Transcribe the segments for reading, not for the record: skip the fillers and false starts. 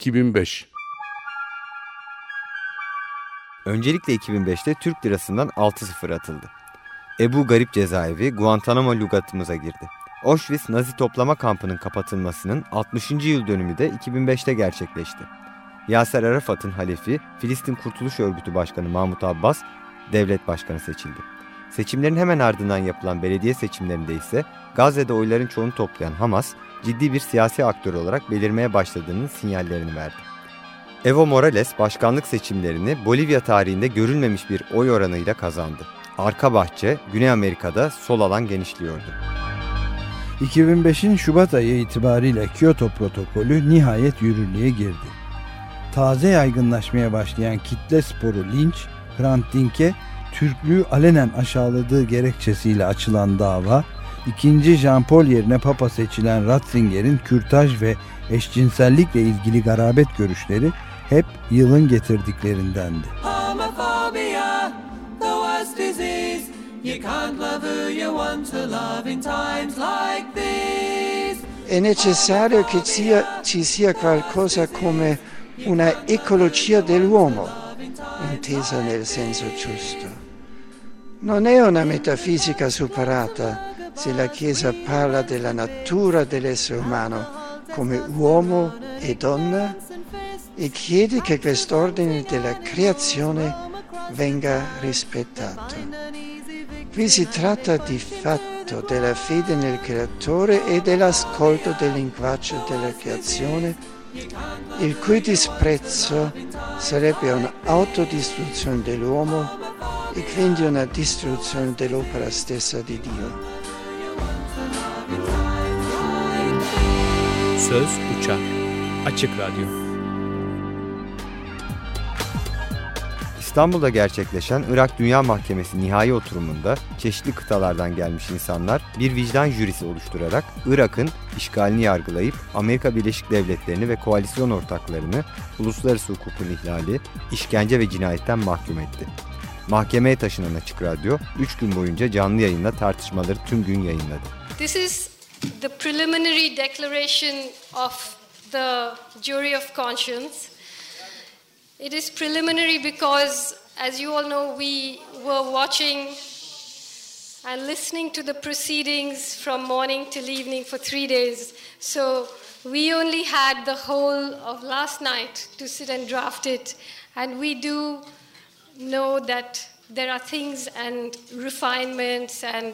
2005. Öncelikle 2005'te Türk lirasından 6-0 atıldı. Ebu Garip cezaevi Guantanamo lügatımıza girdi. Auschwitz Nazi toplama kampının kapatılmasının 60. yıl dönümü de 2005'te gerçekleşti. Yaser Arafat'ın halefi Filistin Kurtuluş Örgütü Başkanı Mahmut Abbas devlet başkanı seçildi. Seçimlerin hemen ardından yapılan belediye seçimlerinde ise Gazze'de oyların çoğunu toplayan Hamas ciddi bir siyasi aktör olarak belirmeye başladığının sinyallerini verdi. Evo Morales başkanlık seçimlerini Bolivya tarihinde görülmemiş bir oy oranıyla kazandı. Arka bahçe Güney Amerika'da sol alan genişliyordu. 2005'in Şubat ayı itibariyle Kyoto protokolü nihayet yürürlüğe girdi. Taze yaygınlaşmaya başlayan kitle sporu linç, Hrant Dink'e Türklüğü alenen aşağıladığı gerekçesiyle açılan dava, 2. Jean Paul yerine Papa seçilen Ratzinger'in kürtaj ve eşcinsellikle ilgili garabet görüşleri hep yılın getirdiklerindendi. È necessario che ci sia qualcosa come una ecologia dell'uomo, intesa nel senso giusto. Non è una metafisica superata se la Chiesa parla della natura dell'essere umano come uomo e donna e chiede che quest'ordine della creazione venga rispettato. Qui si tratta di fatto della fede nel creatore e dell'ascolto del linguaggio della creazione, il cui disprezzo sarebbe un'autodistruzione dell'uomo e quindi una distruzione dell'opera stessa di Dio. Söz uçar. Açık Radyo. İstanbul'da gerçekleşen Irak Dünya Mahkemesi nihai oturumunda çeşitli kıtalardan gelmiş insanlar bir vicdan jürisi oluşturarak Irak'ın işgalini yargılayıp Amerika Birleşik Devletleri'ni ve koalisyon ortaklarını uluslararası hukukun ihlali, işkence ve cinayetten mahkum etti. Mahkemeye taşınan Açık Radyo 3 gün boyunca canlı yayınla tartışmaları tüm gün yayınladı. This is the preliminary declaration of the Jury of Conscience. It is preliminary because, as you all know, we were watching and listening to the proceedings from morning till evening for 3 days. So we only had the whole of last night to sit and draft it. And we do know that there are things and refinements and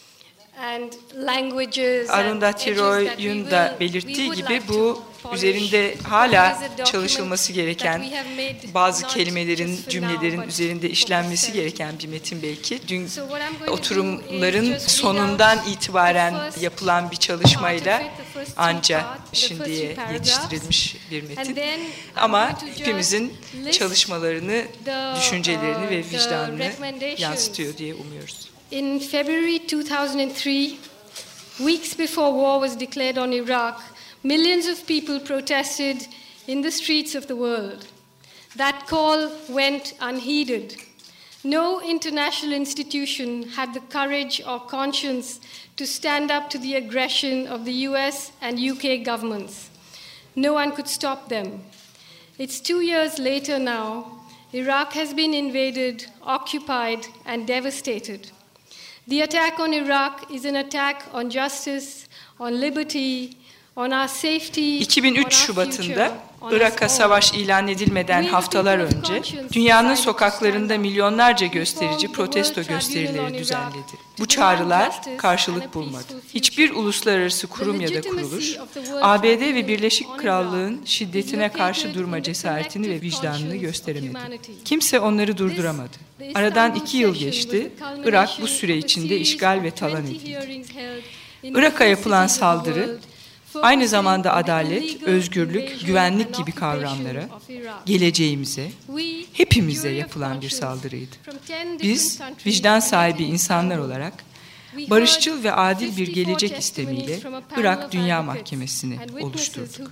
Arundhati Roy'un da belirttiği gibi bu üzerinde hala çalışılması gereken, bazı kelimelerin, cümlelerin üzerinde işlenmesi gereken bir metin belki. Dün oturumların sonundan itibaren yapılan bir çalışmayla anca şimdiye yetiştirilmiş bir metin. Ama hepimizin çalışmalarını, düşüncelerini ve vicdanını yansıtıyor diye umuyoruz. In February 2003, weeks before war was declared on Iraq, millions of people protested in the streets of the world. That call went unheeded. No international institution had the courage or conscience to stand up to the aggression of the US and UK governments. No one could stop them. It's 2 years later now. Iraq has been invaded, occupied, and devastated. The attack on Iraq is an attack on justice, on liberty, on our safety, 2003 Şubat'ında Irak'a savaş ilan edilmeden haftalar önce dünyanın sokaklarında milyonlarca gösterici protesto gösterileri düzenledi. Bu çağrılar karşılık bulmadı. Hiçbir uluslararası kurum ya da kuruluş ABD ve Birleşik Krallığın şiddetine karşı durma cesaretini ve vicdanını gösteremedi. Kimse onları durduramadı. Aradan 2 yıl geçti. Irak bu süre içinde işgal ve talan edildi. Irak'a yapılan saldırı aynı zamanda adalet, özgürlük, güvenlik gibi kavramlara, geleceğimize, hepimize yapılan bir saldırıydı. Biz, vicdan sahibi insanlar olarak, barışçıl ve adil bir gelecek istemiyle Irak Dünya Mahkemesi'ni oluşturduk.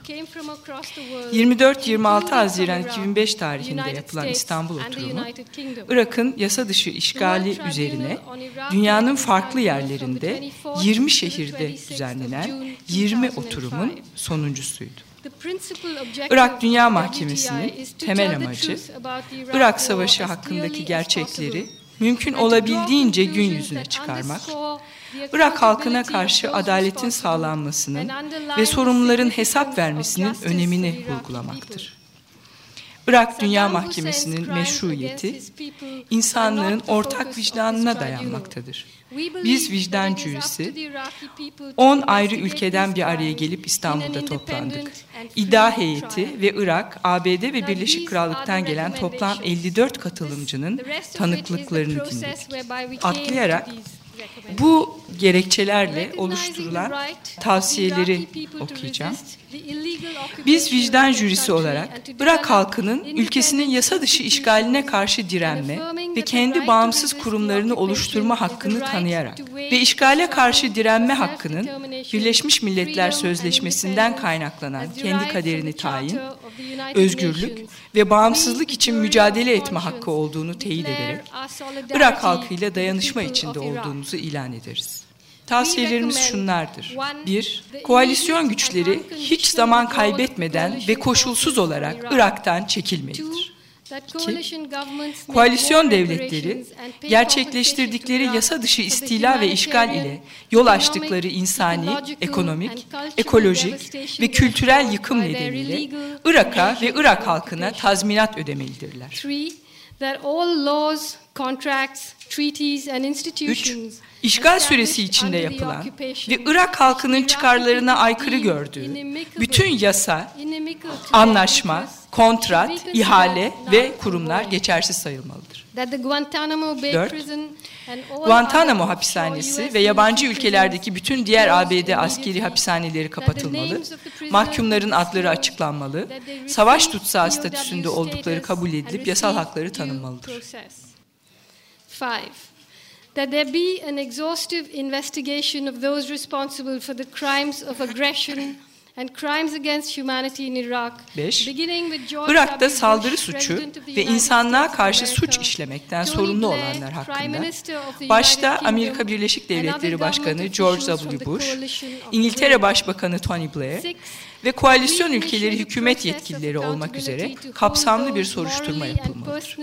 24-26 Haziran 2005 tarihinde yapılan İstanbul oturumu, Irak'ın yasa dışı işgali üzerine dünyanın farklı yerlerinde 20 şehirde düzenlenen 20 oturumun sonuncusuydu. Irak Dünya Mahkemesi'nin temel amacı, Irak Savaşı hakkındaki gerçekleri mümkün olabildiğince gün yüzüne çıkarmak, Irak halkına karşı adaletin sağlanmasının ve sorumluların hesap vermesinin önemini vurgulamaktır. Irak Dünya Mahkemesi'nin meşruiyeti, insanlığın ortak vicdanına dayanmaktadır. Biz vicdan jürisi, 10 ayrı ülkeden bir araya gelip İstanbul'da toplandık. İddia heyeti ve Irak, ABD ve Birleşik Krallık'tan gelen toplam 54 katılımcının tanıklıklarını dinledik. Atlayarak bu gerekçelerle oluşturulan tavsiyeleri okuyacağım. Biz vicdan jürisi olarak Irak halkının ülkesinin yasa dışı işgaline karşı direnme ve kendi bağımsız kurumlarını oluşturma hakkını tanıyarak ve işgale karşı direnme hakkının Birleşmiş Milletler Sözleşmesi'nden kaynaklanan kendi kaderini tayin, özgürlük ve bağımsızlık için mücadele etme hakkı olduğunu teyit ederek Irak halkıyla dayanışma içinde olduğumuzu ilan ederiz. Tavsiyelerimiz şunlardır. 1. Koalisyon güçleri hiç zaman kaybetmeden ve koşulsuz olarak Irak'tan çekilmelidir. 2. Koalisyon devletleri gerçekleştirdikleri yasa dışı istila ve işgal ile yol açtıkları insani, ekonomik, ekolojik ve kültürel yıkım nedeniyle Irak'a ve Irak halkına tazminat ödemelidirler. 3. İşgal süresi içinde yapılan ve Irak halkının çıkarlarına aykırı gördüğü bütün yasa, anlaşma, kontrat, ihale ve kurumlar geçersiz sayılmalıdır. 4. Guantanamo hapishanesi ve yabancı ülkelerdeki bütün diğer ABD askeri hapishaneleri kapatılmalı, mahkumların adları açıklanmalı, savaş tutsağı statüsünde oldukları kabul edilip yasal hakları tanınmalıdır. 5. That there be an exhaustive investigation of those responsible for the crimes of aggression and crimes against humanity in Iraq. 5. Irak'ta saldırı suçu ve insanlığa karşı suç işlemekten sorumlu olanlar hakkında, başta Amerika Birleşik Devletleri Başkanı George W. Bush, İngiltere Başbakanı Tony Blair ve koalisyon ülkeleri hükümet yetkilileri olmak üzere kapsamlı bir soruşturma yapılmalıdır.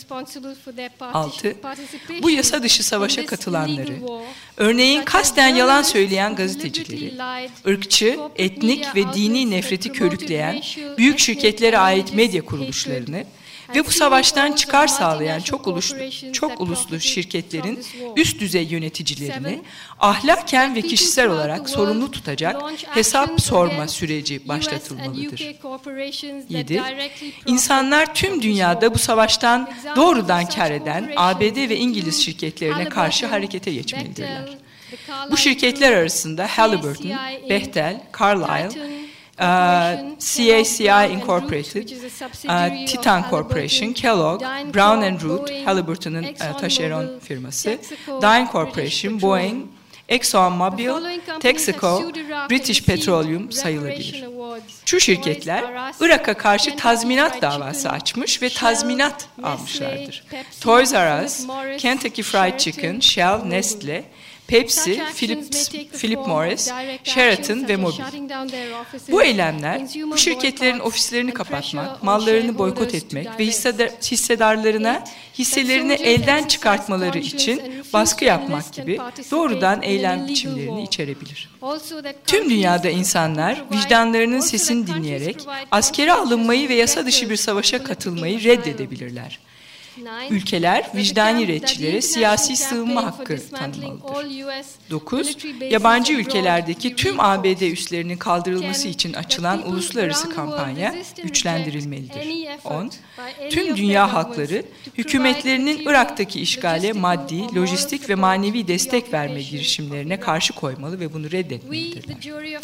6. Bu yasa dışı savaşa katılanları, örneğin kasten yalan söyleyen gazetecileri, ırkçı, etnik ve dini nefreti körükleyen büyük şirketlere ait medya kuruluşlarını ve bu savaştan çıkar sağlayan çok uluslu şirketlerin üst düzey yöneticilerini ahlaken ve kişisel olarak sorumlu tutacak hesap sorma süreci başlatılmalıdır. 7. İnsanlar tüm dünyada bu savaştan doğrudan kar eden ABD ve İngiliz şirketlerine karşı harekete geçmelidirler. Bu şirketler arasında Halliburton, Bechtel, Carlyle, CACI Incorporated, Titan Corporation, Kellogg, Brown & Root, Halliburton'un taşeron firması, Dine Corporation, Boeing, ExxonMobil, Texaco, British Petroleum sayılabilir. Şu şirketler Irak'a karşı tazminat davası açmış ve tazminat almışlardır. Toys R Us, Kentucky Fried Chicken, Shell, Nestle, Pepsi, Philip Morris, Sheraton ve Mobil. Bu eylemler bu şirketlerin ofislerini kapatmak, mallarını boykot etmek ve hissedarlarına hisselerini elden çıkartmaları için baskı yapmak gibi doğrudan eylem biçimlerini içerebilir. Tüm dünyada insanlar vicdanlarının sesini dinleyerek askere alınmayı ve yasa dışı bir savaşa katılmayı reddedebilirler. Ülkeler vicdani retçilere siyasi sığınma hakkı tanımalıdır. 9. Yabancı ülkelerdeki tüm ABD üslerinin kaldırılması için açılan uluslararası kampanya güçlendirilmelidir. 10. Tüm dünya halkları hükümetlerinin Irak'taki işgale maddi, lojistik ve manevi destek verme girişimlerine karşı koymalı ve bunu reddetmelidirler.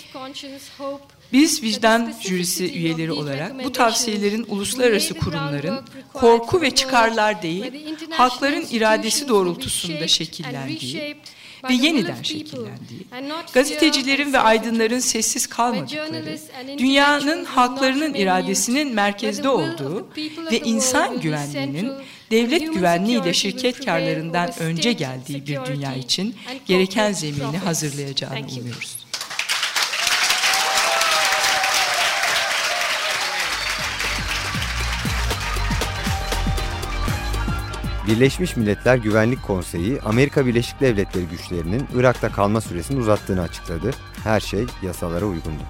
Biz vicdan jürisi üyeleri olarak bu tavsiyelerin uluslararası kurumların korku ve çıkarlar değil, halkların iradesi doğrultusunda şekillendiği ve yeniden şekillendiği, gazetecilerin ve aydınların sessiz kalmadıkları, dünyanın halklarının iradesinin merkezde olduğu ve insan güvenliğinin devlet güvenliği ile şirket karlarından önce geldiği bir dünya için gereken zemini hazırlayacağını umuyoruz. Birleşmiş Milletler Güvenlik Konseyi, Amerika Birleşik Devletleri güçlerinin Irak'ta kalma süresini uzattığını açıkladı. Her şey yasalara uygundu.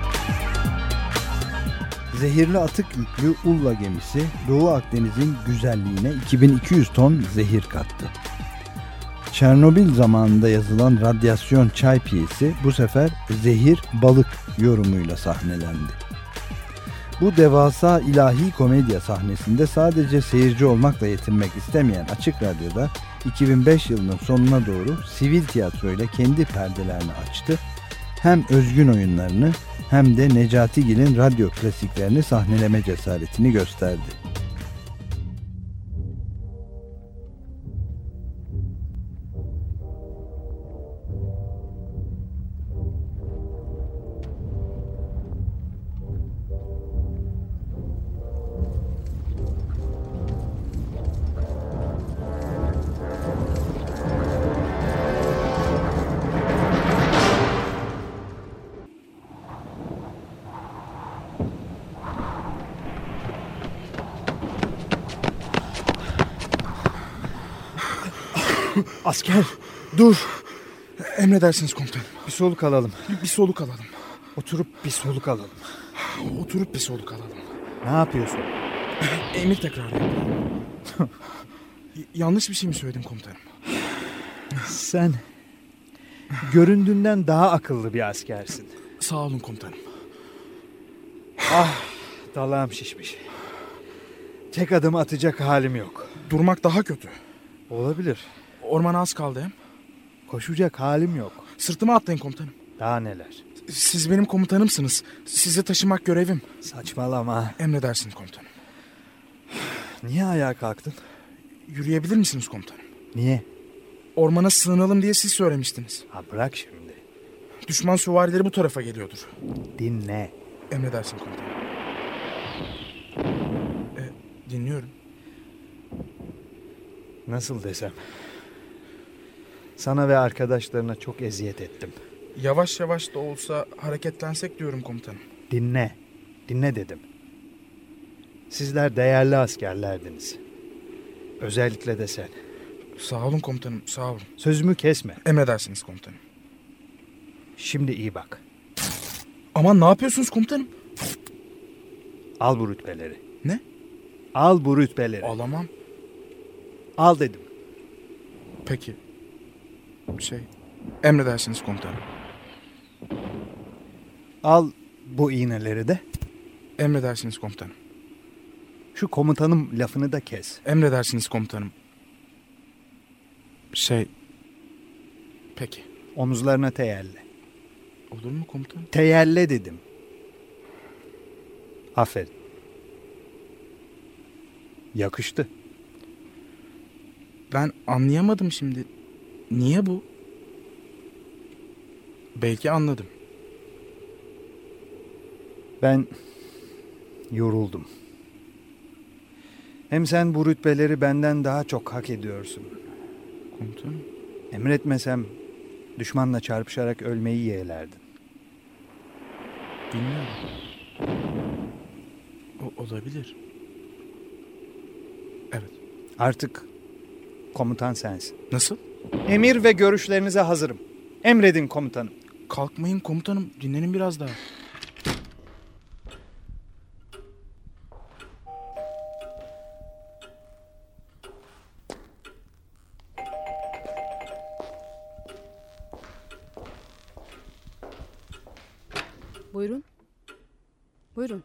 Zehirli atık yüklü Ulla gemisi Doğu Akdeniz'in güzelliğine 2200 ton zehir kattı. Çernobil zamanında yazılan radyasyon çay piyesi bu sefer zehir balık yorumuyla sahnelendi. Bu devasa ilahi komedya sahnesinde sadece seyirci olmakla yetinmek istemeyen Açık Radyo'da 2005 yılının sonuna doğru sivil tiyatroyla kendi perdelerini açtı. Hem özgün oyunlarını hem de Necatigil'in radyo klasiklerini sahneleme cesaretini gösterdi. Asker, dur. Emredersiniz komutanım. Bir soluk alalım. Bir soluk alalım. Oturup bir soluk alalım. Oturup bir soluk alalım. Ne yapıyorsun? Emir tekrar yapıyorum. Yanlış bir şey mi söyledim komutanım? Sen göründüğünden daha akıllı bir askersin. Sağ olun komutanım. Ah, dalağım şişmiş. Tek adım atacak halim yok. Durmak daha kötü. Olabilir. Ormana az kaldı hem. Koşacak halim yok. Sırtıma atlayın komutanım. Daha neler? Siz benim komutanımsınız. Sizi taşımak görevim. Saçmalama. Emredersiniz komutanım. Niye ayağa kalktın? Yürüyebilir misiniz komutanım? Niye? Ormana sığınalım diye siz söylemiştiniz. Ha, bırak şimdi. Düşman süvarileri bu tarafa geliyordur. Dinle. Emredersin komutanım. Dinliyorum. Nasıl desem? Sana ve arkadaşlarına çok eziyet ettim. Yavaş yavaş da olsa hareketlensek diyorum komutanım. Dinle. Dinle dedim. Sizler değerli askerlerdiniz. Özellikle de sen. Sağ olun komutanım, sağ olun. Sözümü kesme. Emredersiniz komutanım. Şimdi iyi bak. Aman ne yapıyorsunuz komutanım? Al bu rütbeleri. Ne? Al bu rütbeleri. Alamam. Al dedim. Peki. Emredersiniz komutanım. Al bu iğneleri de. Emredersiniz komutanım. Şu komutanım lafını da kes. Emredersiniz komutanım. Peki. Omuzlarına teyelle. Olur mu komutanım? Teyelle dedim. Aferin. Yakıştı. Ben anlayamadım şimdi. Niye bu? Belki anladım. Ben yoruldum. Hem sen bu rütbeleri benden daha çok hak ediyorsun. Komutanım. Emretmesem düşmanla çarpışarak ölmeyi yeğlerdin. Bilmiyorum. Olabilir. Evet. Artık komutan sensin. Nasıl? Emir ve görüşlerinize hazırım. Emredin komutanım. Kalkmayın komutanım. Dinlenin biraz daha. Buyurun. Buyurun.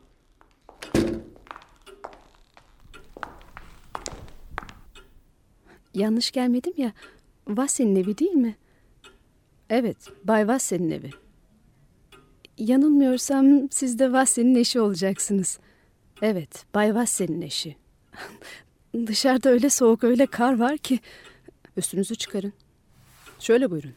Yanlış gelmedim ya. Vasse'nin evi değil mi? Evet, Bay Vasse'nin evi. Yanılmıyorsam siz de Vasse'nin eşi olacaksınız. Evet, Bay Vasse'nin eşi. Dışarıda öyle soğuk, öyle kar var ki. Üstünüzü çıkarın. Şöyle buyurun.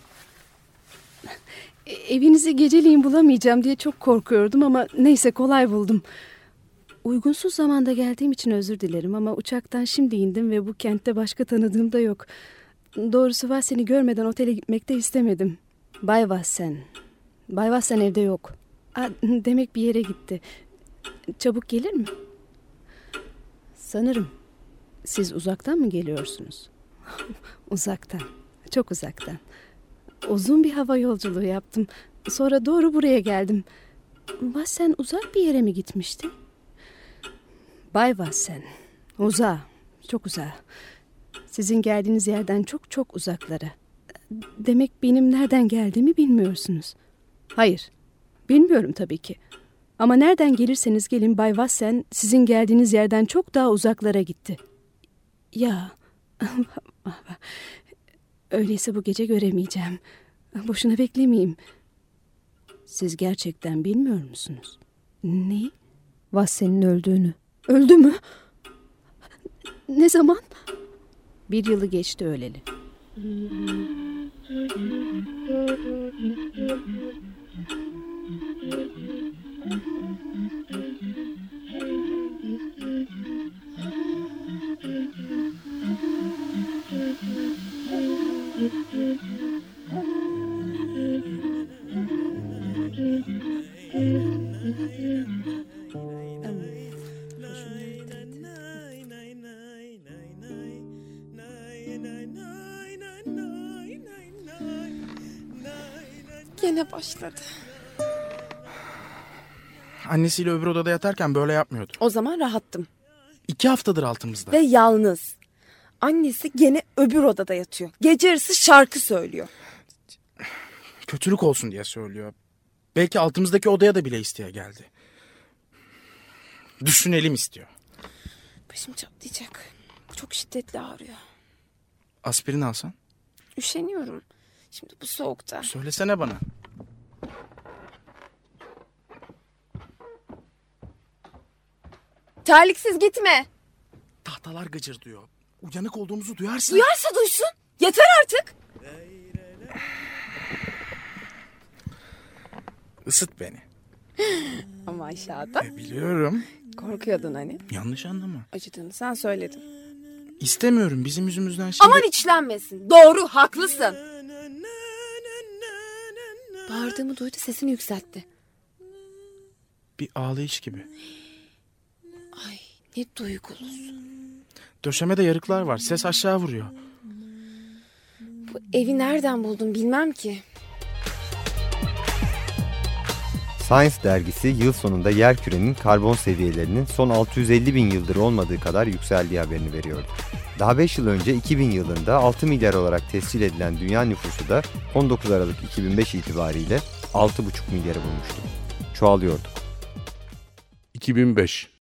Evinizi geceleyin bulamayacağım diye çok korkuyordum ama neyse kolay buldum. Uygunsuz zamanda geldiğim için özür dilerim ama uçaktan şimdi indim ve bu kentte başka tanıdığım da yok. Doğrusu Vassen'i görmeden otele gitmek de istemedim. Bay Vassen. Bay Vassen evde yok. Demek bir yere gitti. Çabuk gelir mi? Sanırım. Siz uzaktan mı geliyorsunuz? Uzaktan, çok uzaktan. Uzun bir hava yolculuğu yaptım. Sonra doğru buraya geldim. Vassen uzak bir yere mi gitmişti? Bay Vassen, uzağa, çok uzağa. Sizin geldiğiniz yerden çok çok uzaklara. Demek benim nereden geldiğimi bilmiyorsunuz. Hayır, bilmiyorum tabii ki. Ama nereden gelirseniz gelin Bay Vassen sizin geldiğiniz yerden çok daha uzaklara gitti. Ya, öyleyse bu gece göremeyeceğim. Boşuna beklemeyeyim. Siz gerçekten bilmiyor musunuz? Neyi? Vassen'in öldüğünü. Öldü mü? Ne zaman? 1 yılı geçti öleli. Gene başladı. Annesiyle öbür odada yatarken böyle yapmıyordu. O zaman rahattım. 2 haftadır altımızda. Ve yalnız. Annesi gene öbür odada yatıyor. Gece yarısı şarkı söylüyor. Kötülük olsun diye söylüyor. Belki altımızdaki odaya da bile isteye geldi. Düşünelim istiyor. Başım çatlayacak. Çok şiddetli ağrıyor. Aspirin alsan? Üşeniyorum. Şimdi bu soğukta. Söylesene bana. Terliksiz gitme. Tahtalar gıcırdıyor. Uyanık olduğumuzu duyarsa... Duyarsa duysun. Yeter artık. Isıt beni. Ama aşağıda. Biliyorum. Korkuyordun hani. Yanlış anlama. Acıdığını sen söyledin. İstemiyorum bizim yüzümüzden şimdi... Aman içlenmesin. Doğru, haklısın. Bağırdığımı duydu, sesini yükseltti. Bir ağlayış gibi. Ay, ne duygulusun. Döşemede yarıklar var. Ses aşağı vuruyor. Bu evi nereden buldun bilmem ki. Science dergisi yıl sonunda yerkürenin karbon seviyelerinin son 650 bin yıldır olmadığı kadar yükseldiği haberini veriyordu. Daha 5 yıl önce 2000 yılında 6 milyar olarak tescil edilen dünya nüfusu da 19 Aralık 2005 itibariyle 6,5 milyarı bulmuştu. Çoğalıyorduk. 2005